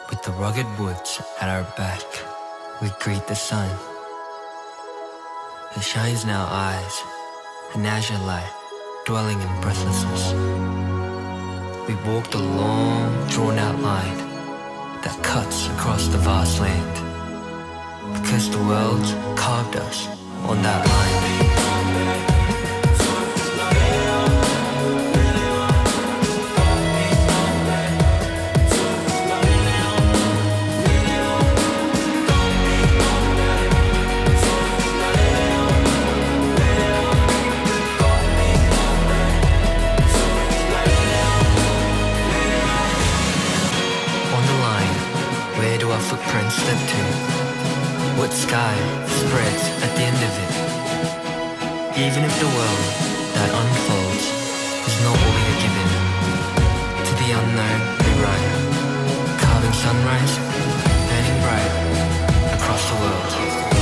With the rugged woods at our back, we greet the sun. It shines in our eyes, an azure light, dwelling in breathlessness. We walk the long, drawn-out line that cuts across the vast land, because the world carved us on that line. Footprints step to, what sky spreads at the end of it. Even if the world that unfolds is not what we are given, to the unknown we run, carving sunrise, burning bright across the world.